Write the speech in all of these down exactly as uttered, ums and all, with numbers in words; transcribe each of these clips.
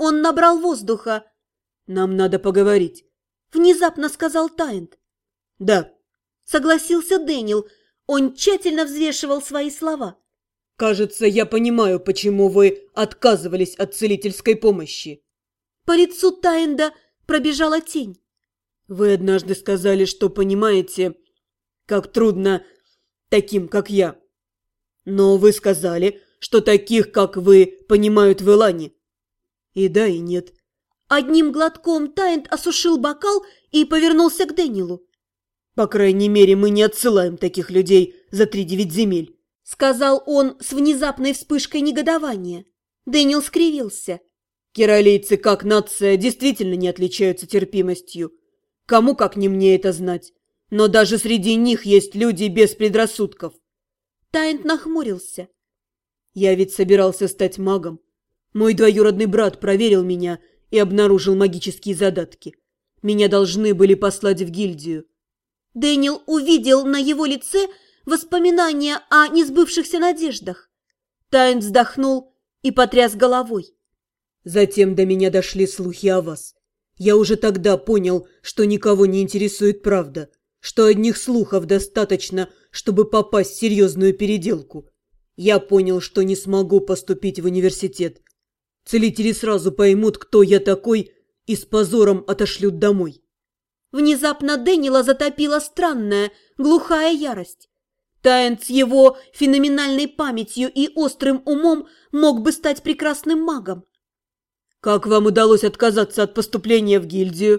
Он набрал воздуха. «Нам надо поговорить», – внезапно сказал Тайнт. «Да», – согласился Дэниел. Он тщательно взвешивал свои слова. «Кажется, я понимаю, почему вы отказывались от целительской помощи». По лицу Тайнда пробежала тень. «Вы однажды сказали, что понимаете, как трудно таким, как я. Но вы сказали, что таких, как вы, понимают в Элане. И да, и нет». Одним глотком Тайнт осушил бокал и повернулся к Дэниелу. «По крайней мере, мы не отсылаем таких людей за три девять земель», — сказал он с внезапной вспышкой негодования. Дэниел скривился. «Киралейцы, как нация, действительно не отличаются терпимостью. Кому, как не мне, это знать. Но даже среди них есть люди без предрассудков». Тайнт нахмурился. «Я ведь собирался стать магом. Мой двоюродный брат проверил меня и обнаружил магические задатки. Меня должны были послать в гильдию». Дэниел увидел на его лице воспоминания о несбывшихся надеждах. Тайнт вздохнул и потряс головой. «Затем до меня дошли слухи о вас. Я уже тогда понял, что никого не интересует правда, что одних слухов достаточно, чтобы попасть в серьезную переделку. Я понял, что не смогу поступить в университет. Целители сразу поймут, кто я такой, и с позором отошлют домой». Внезапно Дэниела затопила странная, глухая ярость. Тайнт с его феноменальной памятью и острым умом мог бы стать прекрасным магом. «Как вам удалось отказаться от поступления в гильдию?»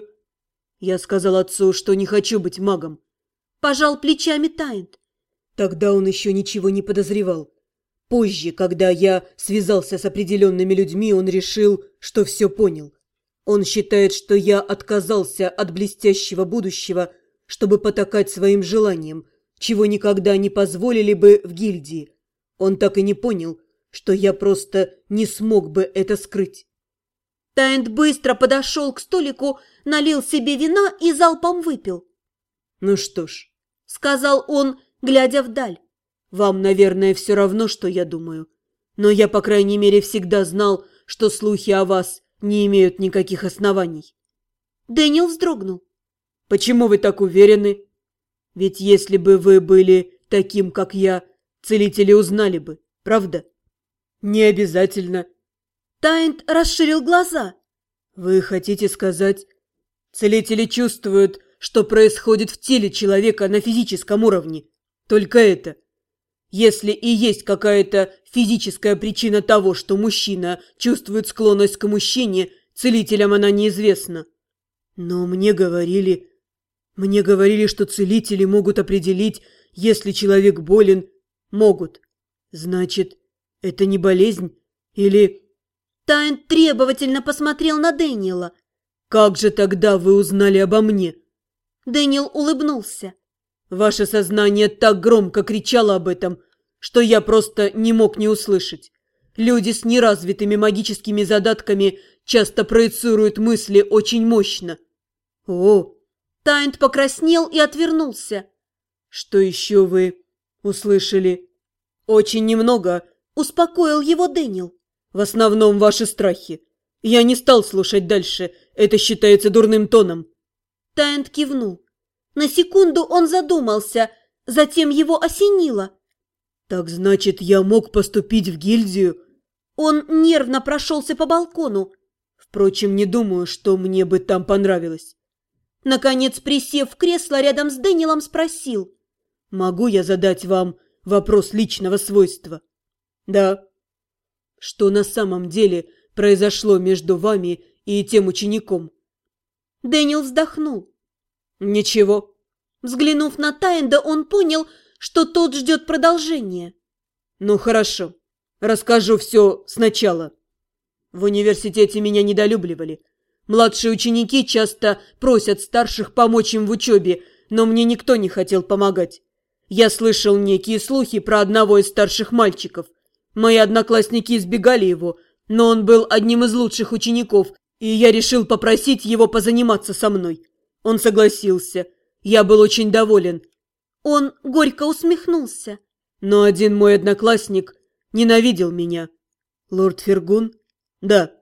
Я сказал отцу, что не хочу быть магом. Пожал плечами Тайнт. Тогда он еще ничего не подозревал. Позже, когда я связался с определенными людьми, он решил, что все понял. Он считает, что я отказался от блестящего будущего, чтобы потакать своим желаниям, чего никогда не позволили бы в гильдии. Он так и не понял, что я просто не смог бы это скрыть. Тайнт быстро подошел к столику, налил себе вина и залпом выпил. «Ну что ж», — сказал он, глядя вдаль, — «вам, наверное, все равно, что я думаю. Но я, по крайней мере, всегда знал, что слухи о вас не имеют никаких оснований». Дэниел вздрогнул. «Почему вы так уверены? Ведь если бы вы были таким, как я, целители узнали бы, правда? Не обязательно». Тайнт расширил глаза. «Вы хотите сказать, целители чувствуют, что происходит в теле человека на физическом уровне? Только это. Если и есть какая-то физическая причина того, что мужчина чувствует склонность к мужчине, целителям она неизвестна. Но мне говорили... Мне говорили, что целители могут определить, если человек болен. Могут. Значит, это не болезнь? Или...» Тайнт требовательно посмотрел на Дэниела. «Как же тогда вы узнали обо мне?» Дэниел улыбнулся. «Ваше сознание так громко кричало об этом, что я просто не мог не услышать. Люди с неразвитыми магическими задатками часто проецируют мысли очень мощно». «О!» Тайнт покраснел и отвернулся. «Что еще вы услышали?» «Очень немного», — успокоил его Дэниел. «В основном ваши страхи. Я не стал слушать дальше, это считается дурным тоном». Тайнт кивнул. На секунду он задумался, затем его осенило. «Так значит, я мог поступить в гильдию?» Он нервно прошелся по балкону. «Впрочем, не думаю, что мне бы там понравилось». Наконец, присев в кресло рядом с Дэниелом, спросил. «Могу я задать вам вопрос личного свойства?» «Да». «Что на самом деле произошло между вами и тем учеником?» Дэниел вздохнул. «Ничего». Взглянув на Тайнда, он понял, что тот ждет продолжения. «Ну хорошо, расскажу все сначала. В университете меня недолюбливали. Младшие ученики часто просят старших помочь им в учебе, но мне никто не хотел помогать. Я слышал некие слухи про одного из старших мальчиков. Мои одноклассники избегали его, но он был одним из лучших учеников, и я решил попросить его позаниматься со мной. Он согласился. Я был очень доволен». Он горько усмехнулся. «Но один мой одноклассник ненавидел меня». «Лорд Фергун?» «Да.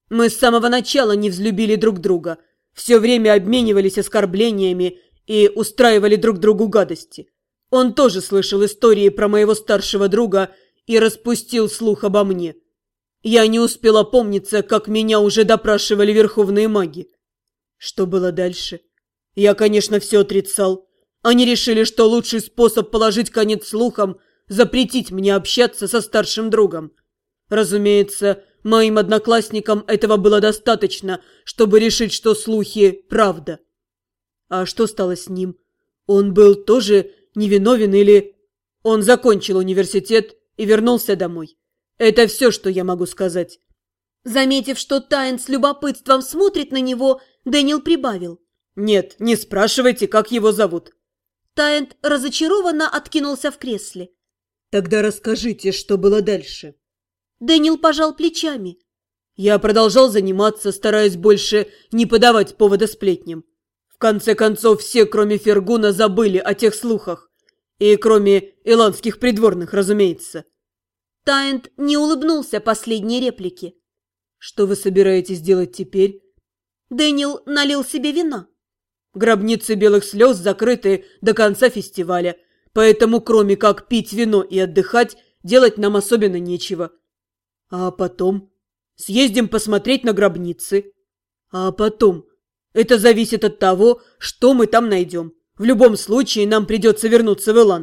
Мы с самого начала не взлюбили друг друга, все время обменивались оскорблениями и устраивали друг другу гадости. Он тоже слышал истории про моего старшего друга и распустил слух обо мне. Я не успел опомниться, как меня уже допрашивали верховные маги. Что было дальше? Я, конечно, все отрицал. Они решили, что лучший способ положить конец слухам – запретить мне общаться со старшим другом. Разумеется, моим одноклассникам этого было достаточно, чтобы решить, что слухи – правда. А что стало с ним? Он был тоже невиновен или... Он закончил университет и вернулся домой. Это все, что я могу сказать. Заметив, что Тайн с любопытством смотрит на него, Дэниел прибавил. Нет, не спрашивайте, как его зовут. Тайн разочарованно откинулся в кресле. Тогда расскажите, что было дальше. Дэниел пожал плечами. Я продолжал заниматься, стараясь больше не подавать повода сплетням. В конце концов, все, кроме Фергуна, забыли о тех слухах. И кроме иландских придворных, разумеется. Тайнт не улыбнулся последней реплике. Что вы собираетесь делать теперь? Дэниел налил себе вина. Гробницы белых слез закрыты до конца фестиваля, поэтому кроме как пить вино и отдыхать, делать нам особенно нечего. А потом? Съездим посмотреть на гробницы. А потом? Это зависит от того, что мы там найдем. В любом случае нам придется вернуться в Илан.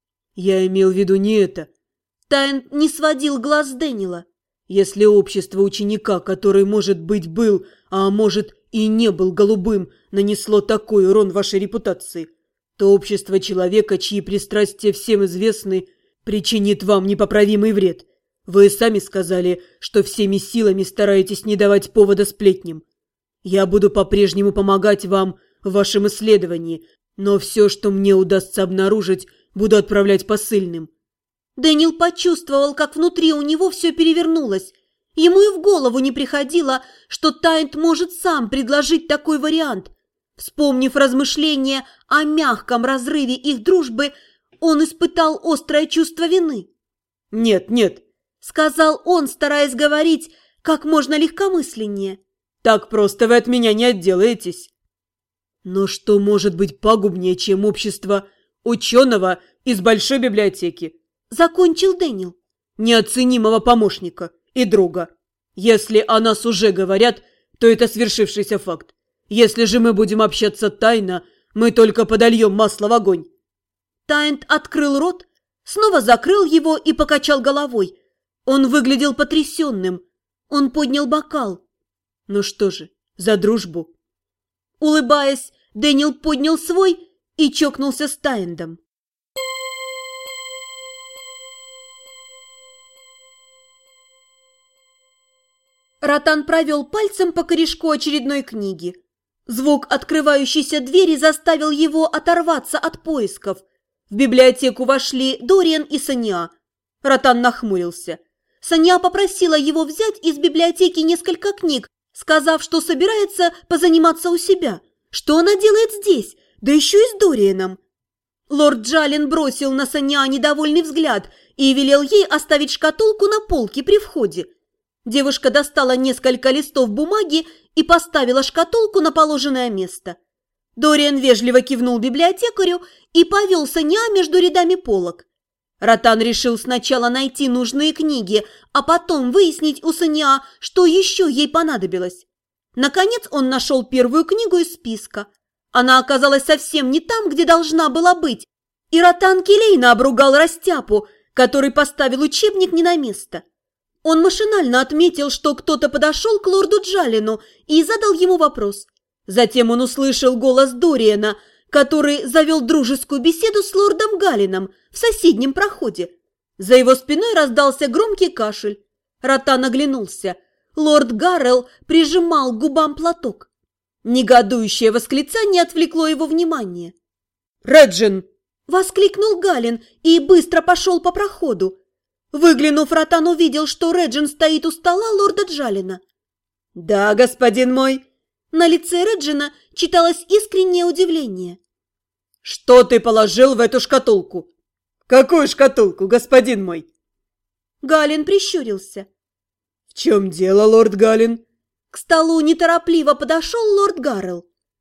Я имел в виду не это. Тайн не сводил глаз с Дэниела. Если общество ученика, который, может быть, был, а может и не был голубым, нанесло такой урон вашей репутации, то общество человека, чьи пристрастия всем известны, причинит вам непоправимый вред. Вы сами сказали, что всеми силами стараетесь не давать повода сплетням. Я буду по-прежнему помогать вам в вашем исследовании, но все, что мне удастся обнаружить, буду отправлять посыльным. Дэниел почувствовал, как внутри у него все перевернулось. Ему и в голову не приходило, что Тайнт может сам предложить такой вариант. Вспомнив размышления о мягком разрыве их дружбы, он испытал острое чувство вины. «Нет, нет», — сказал он, стараясь говорить как можно легкомысленнее. «Так просто вы от меня не отделаетесь». Но что может быть пагубнее, чем общество ученого из большой библиотеки? Закончил Дэниел. Неоценимого помощника и друга. Если о нас уже говорят, то это свершившийся факт. Если же мы будем общаться тайно, мы только подольем масло в огонь. Тайнт открыл рот, снова закрыл его и покачал головой. Он выглядел потрясенным. Он поднял бокал. Ну что же, за дружбу. Улыбаясь, Дэниел поднял свой и чокнулся с Тайндом. Ротан провел пальцем по корешку очередной книги. Звук открывающейся двери заставил его оторваться от поисков. В библиотеку вошли Дориан и Соня. Ротан нахмурился. Соня попросила его взять из библиотеки несколько книг, сказав, что собирается позаниматься у себя. Что она делает здесь, да еще и с Дорианом? Лорд Джален бросил на Соня недовольный взгляд и велел ей оставить шкатулку на полке при входе. Девушка достала несколько листов бумаги и поставила шкатулку на положенное место. Дориан вежливо кивнул библиотекарю и повел Соня между рядами полок. Ротан решил сначала найти нужные книги, а потом выяснить у Соня, что еще ей понадобилось. Наконец он нашел первую книгу из списка. Она оказалась совсем не там, где должна была быть, и Ротан келейно обругал растяпу, который поставил учебник не на место. Он машинально отметил, что кто-то подошел к лорду Джалену и задал ему вопрос. Затем он услышал голос Дориана, который завел дружескую беседу с лордом Галином в соседнем проходе. За его спиной раздался громкий кашель. Ротан оглянулся. Лорд Гаррел прижимал к губам платок. Негодующее восклицание отвлекло его внимание. «Реджин!» – воскликнул Галин и быстро пошел по проходу. Выглянув, Ротан увидел, что Реджин стоит у стола лорда Джалена. «Да, господин мой!» На лице Реджина читалось искреннее удивление. «Что ты положил в эту шкатулку?» «Какую шкатулку, господин мой?» Галин прищурился. «В чем дело, лорд Галин?» К столу неторопливо подошел лорд Гаррел.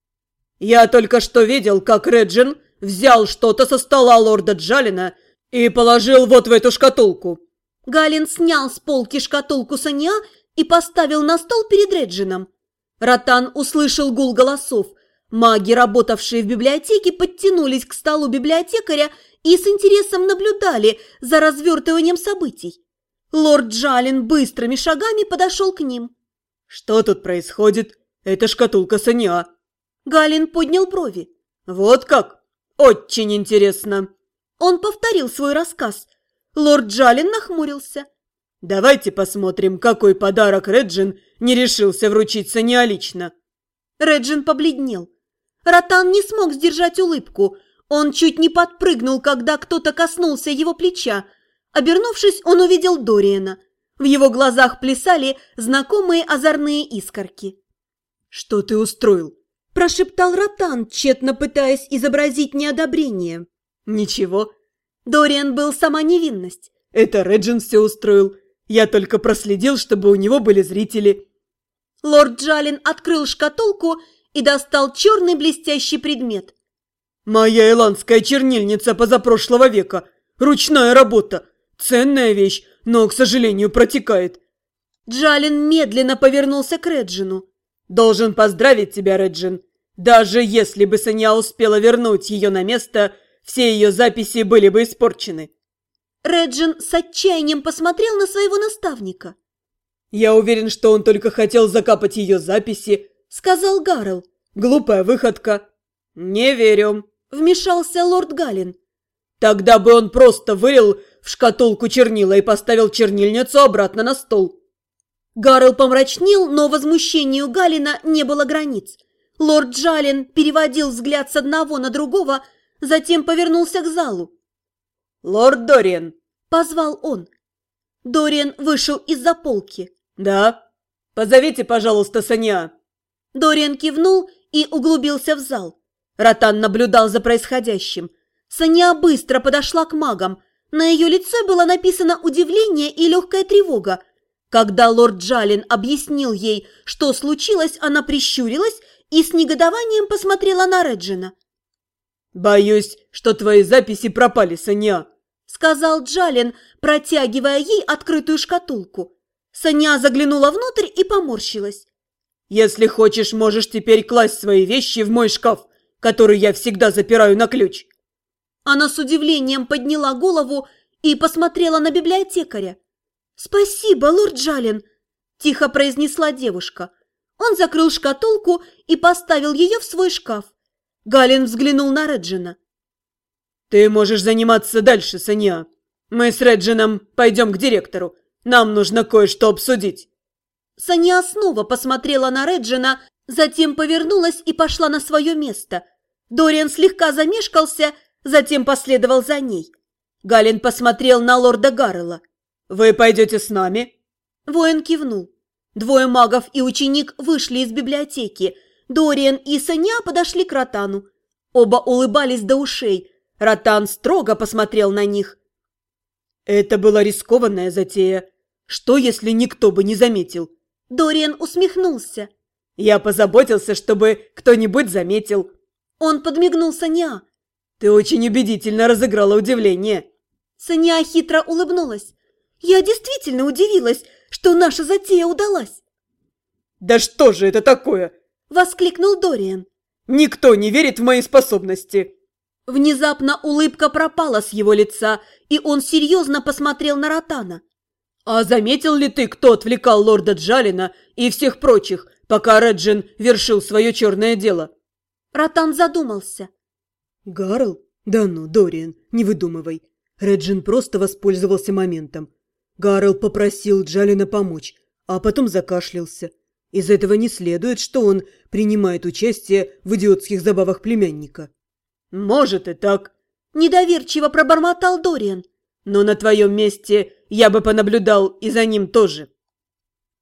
«Я только что видел, как Реджин взял что-то со стола лорда Джалина и положил вот в эту шкатулку». Галин снял с полки шкатулку Соня и поставил на стол перед Реджином. Ротан услышал гул голосов. Маги, работавшие в библиотеке, подтянулись к столу библиотекаря и с интересом наблюдали за развертыванием событий. Лорд Джалин быстрыми шагами подошел к ним. «Что тут происходит? Это шкатулка Соня». Галин поднял брови. «Вот как? Очень интересно». Он повторил свой рассказ. Лорд Джалин нахмурился. «Давайте посмотрим, какой подарок Реджин не решился вручить Соня лично». Реджин побледнел. Ротан не смог сдержать улыбку. Он чуть не подпрыгнул, когда кто-то коснулся его плеча. Обернувшись, он увидел Дориана. В его глазах плясали знакомые озорные искорки. «Что ты устроил?» – прошептал Ротан, тщетно пытаясь изобразить неодобрение. «Ничего». Дориан был сама невинность. «Это Реджин все устроил. Я только проследил, чтобы у него были зрители». Лорд Джалин открыл шкатулку и достал черный блестящий предмет. «Моя иландская чернильница позапрошлого века. Ручная работа. Ценная вещь, но, к сожалению, протекает». Джалин медленно повернулся к Реджину. «Должен поздравить тебя, Реджин. Даже если бы Соня успела вернуть ее на место, все ее записи были бы испорчены». Реджин с отчаянием посмотрел на своего наставника. «Я уверен, что он только хотел закапать ее записи», — сказал Гаррел. «Глупая выходка». «Не верю», — вмешался лорд Галин. «Тогда бы он просто вылил в шкатулку чернила и поставил чернильницу обратно на стол». Гаррел помрачнел, но возмущению Галина не было границ. Лорд Джалин переводил взгляд с одного на другого, затем повернулся к залу. «Лорд Дориан!» – позвал он. Дориан вышел из-за полки. «Да? Позовите, пожалуйста, Соня». Дориан кивнул и углубился в зал. Ротан наблюдал за происходящим. Соня быстро подошла к магам. На ее лице было написано удивление и легкая тревога. Когда лорд Джалин объяснил ей, что случилось, она прищурилась и с негодованием посмотрела на Реджина. «Боюсь, что твои записи пропали, Соня», — сказал Джалин, протягивая ей открытую шкатулку. Соня заглянула внутрь и поморщилась. «Если хочешь, можешь теперь класть свои вещи в мой шкаф, который я всегда запираю на ключ». Она с удивлением подняла голову и посмотрела на библиотекаря. «Спасибо, лорд Джалин», – тихо произнесла девушка. Он закрыл шкатулку и поставил ее в свой шкаф. Галин взглянул на Реджина. «Ты можешь заниматься дальше, Соня. Мы с Реджином пойдем к директору. Нам нужно кое-что обсудить». Соня снова посмотрела на Реджина, затем повернулась и пошла на свое место. Дориан слегка замешкался, затем последовал за ней. Галин посмотрел на лорда Гаррела. «Вы пойдете с нами?» Воин кивнул. Двое магов и ученик вышли из библиотеки. Дориан и Соня подошли к Ротану. Оба улыбались до ушей. Ротан строго посмотрел на них. «Это была рискованная затея. Что, если никто бы не заметил?» Дориан усмехнулся. «Я позаботился, чтобы кто-нибудь заметил». Он подмигнул Соня. «Ты очень убедительно разыграла удивление». Соня хитро улыбнулась. «Я действительно удивилась, что наша затея удалась». «Да что же это такое?» – воскликнул Дориан. «Никто не верит в мои способности». Внезапно улыбка пропала с его лица, и он серьезно посмотрел на Ротана. «А заметил ли ты, кто отвлекал лорда Джалина и всех прочих, пока Реджин вершил свое черное дело?» Ротан задумался. «Гарл? Да ну, Дориан, не выдумывай. Реджин просто воспользовался моментом. Гарл попросил Джалина помочь, а потом закашлялся. Из этого не следует, что он принимает участие в идиотских забавах племянника». «Может и так», – недоверчиво пробормотал Дориан. «Но на твоем месте я бы понаблюдал и за ним тоже».